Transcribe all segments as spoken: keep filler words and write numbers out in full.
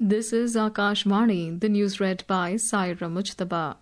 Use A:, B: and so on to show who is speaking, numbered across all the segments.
A: This is Akashvani, the news read by Saira Mujtaba.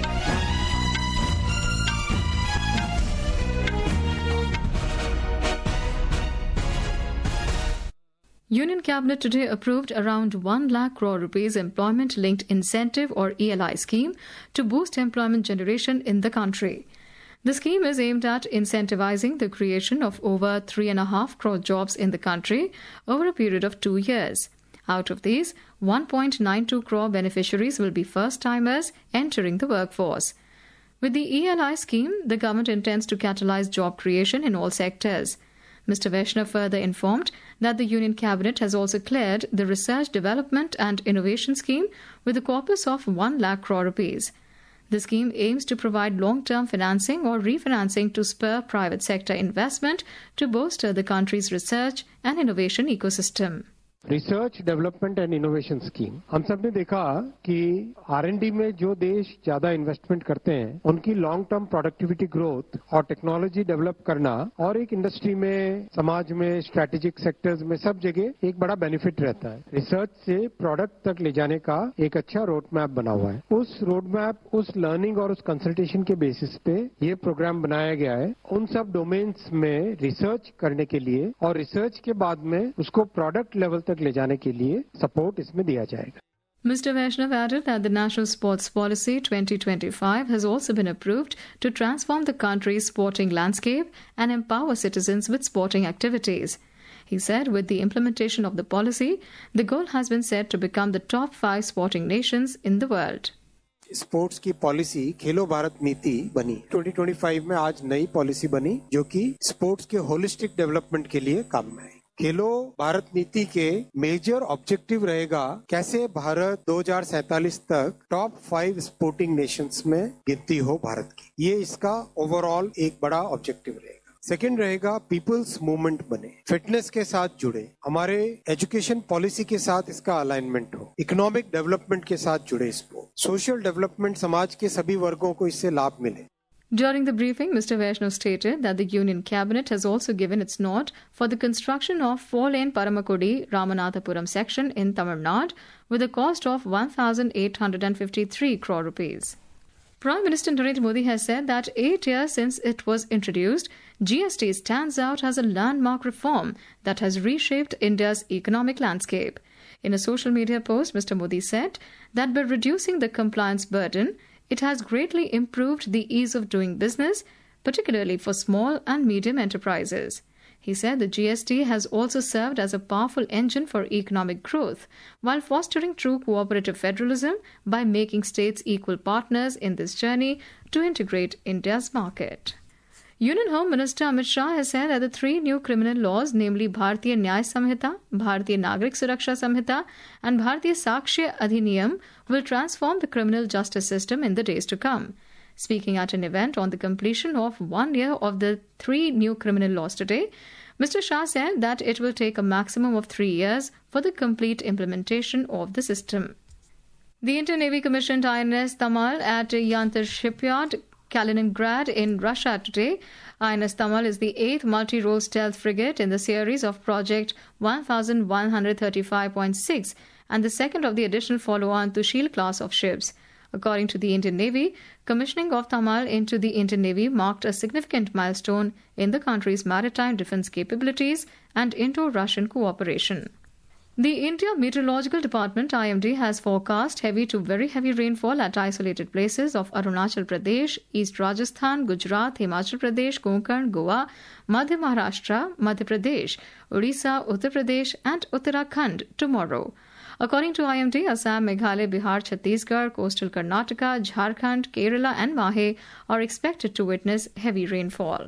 A: Union Cabinet today approved around one lakh crore rupees employment-linked incentive or E L I scheme to boost employment generation in the country. The scheme is aimed at incentivizing the creation of over three and a half crore jobs in the country over a period of two years. Out of these, one point nine two crore beneficiaries will be first-timers entering the workforce. With the E L I scheme, the government intends to catalyze job creation in all sectors. Mister Vaishnav further informed that the Union Cabinet has also cleared the Research, Development and Innovation Scheme with a corpus of one lakh crore rupees. The scheme aims to provide long-term financing or refinancing to spur private sector investment to bolster the country's research and innovation ecosystem.
B: Research development and innovation scheme हम सब ने देखा कि are and D में जो देश ज्यादा investment करते हैं उनकी लॉन्ग टर्म प्रोडक्टिविटी ग्रोथ और टेक्नोलॉजी डेवलप करना और एक इंडस्ट्री में समाज में स्ट्रेटेजिक सेक्टर्स में सब जगह एक बड़ा बेनिफिट रहता है। रिसर्च से प्रोडक्ट तक ले जाने का एक अच्छा रोड मैप बना हुआ है। उस रोड मैप उस लर्निंग और उस कंसल्टेशन के बेसिस पे ये प्रोग्राम बनाया गया है। उन सब डोमेन्स में रिसर्च करने के लिए और रिसर्च के बाद में उसको प्रोडक्ट लेवल तक ले जाने के लिए सपोर्ट इसमें दिया जाएगा।
A: Mister Vaishnav added that the National Sports Policy twenty twenty-five has also been approved to transform the country's sporting landscape and empower citizens with sporting activities. He said with the implementation of the policy, the goal has been set to become the top five sporting nations in the world.
C: Sports की policy खेलो भारत नीति बनी twenty twenty-five में आज नई policy बनी जो कि स्पोर्ट्स के होलिस्टिक डेवलपमेंट के लिए काम में है। खेलो भारत नीति के मेजर ऑब्जेक्टिव रहेगा कैसे भारत दो हज़ार सैंतालीस तक टॉप फाइव स्पोर्टिंग नेशंस में गिनती हो भारत की। ये इसका ओवरऑल एक बड़ा ऑब्जेक्टिव रहेगा। सेकंड रहेगा पीपल्स मूवमेंट बने, फिटनेस के साथ जुड़े, हमारे एजुकेशन पॉलिसी के साथ इसका अलाइनमेंट हो, इकोनॉमिक डेवलपमेंट के साथ जुड़े स्पोर्ट, सोशल डेवलपमेंट समाज के सभी वर्गों को इससे लाभ मिले।
A: During the briefing, Mister Vaishnav stated that the Union Cabinet has also given its nod for the construction of four-lane Paramakudi Ramanathapuram section in Tamil Nadu with a cost of one thousand eight hundred fifty-three crore rupees. Prime Minister Narendra Modi has said that eight years since it was introduced, G S T stands out as a landmark reform that has reshaped India's economic landscape. In a social media post, Mister Modi said that by reducing the compliance burden, it has greatly improved the ease of doing business, particularly for small and medium enterprises. He said the G S T has also served as a powerful engine for economic growth, while fostering true cooperative federalism by making states equal partners in this journey to integrate India's market. Union Home Minister Amit Shah has said that the three new criminal laws, namely Bharatiya Nyay Samhita, Bharatiya Nagrik Suraksha Samhita and Bharatiya Sakshya Adhiniyam will transform the criminal justice system in the days to come. Speaking at an event on the completion of one year of the three new criminal laws today, Mister Shah said that it will take a maximum of three years for the complete implementation of the system. The Indian Navy commissioned I N S Tamal at Yantar Shipyard, Kaliningrad in Russia today. I N S Tamal is the eighth multi-role stealth frigate in the series of Project one one three five point six and the second of the additional follow-on Tushil class of ships. According to the Indian Navy, commissioning of Tamal into the Indian Navy marked a significant milestone in the country's maritime defense capabilities and Indo-Russian cooperation. The India Meteorological Department I M D has forecast heavy to very heavy rainfall at isolated places of Arunachal Pradesh, East Rajasthan, Gujarat, Himachal Pradesh, Konkan, Goa, Madhya Maharashtra, Madhya Pradesh, Odisha, Uttar Pradesh and Uttarakhand tomorrow. According to I M D, Assam, Meghalaya, Bihar, Chhattisgarh, coastal Karnataka, Jharkhand, Kerala and Mahe are expected to witness heavy rainfall.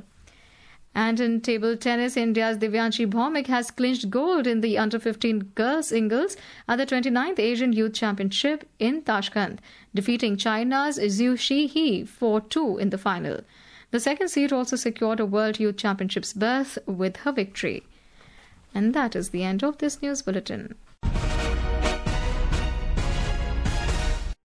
A: And in table tennis, India's Divyanshi Bhaumik has clinched gold in the under fifteen girls singles at the twenty-ninth Asian Youth Championship in Tashkent, defeating China's Zhu Shihee four two in the final. The second seed also secured a World Youth Championships berth with her victory. And that is the end of this news bulletin.